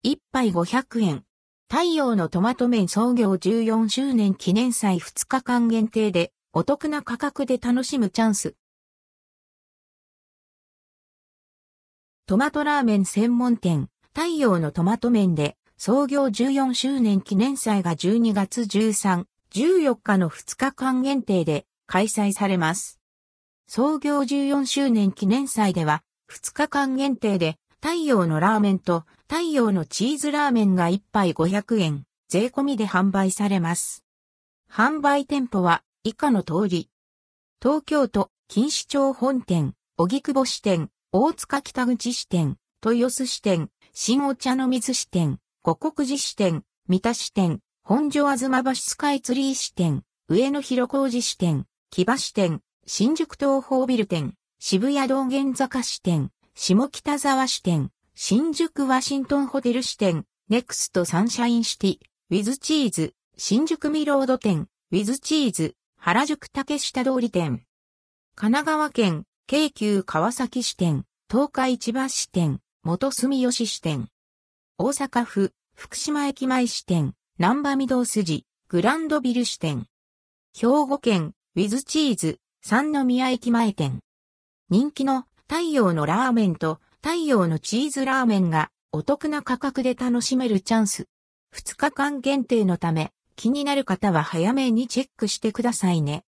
1杯500円。太陽のトマト麺創業14周年記念祭2日間限定でお得な価格で楽しむチャンス。トマトラーメン専門店、太陽のトマト麺で創業14周年記念祭が12月13、14日の2日間限定で開催されます。創業14周年記念祭では2日間限定で太陽のラーメンと太陽のチーズラーメンが1杯500円、税込みで販売されます。販売店舗は以下の通り。東京都錦糸町本店、荻窪支店、大塚北口支店、豊洲支店、新お茶の水支店、五国寺支店、三田支店、本所吾妻橋スカイツリー支店、上野広小路支店、木場支店、新宿東宝ビル店、渋谷道玄坂支店、下北沢支店、新宿ワシントンホテル支店、ネクストサンシャインシティ、ウィズチーズ、新宿ミロード店、ウィズチーズ、原宿竹下通り店。神奈川県、京急川崎支店、東海千葉支店、元住吉支店。大阪府、福島駅前支店、難波御堂筋、グランドビル支店。兵庫県、ウィズチーズ、三宮駅前店。人気の太陽のラーメンと太陽のチーズラーメンがお得な価格で楽しめるチャンス。2日間限定のため気になる方は早めにチェックしてくださいね。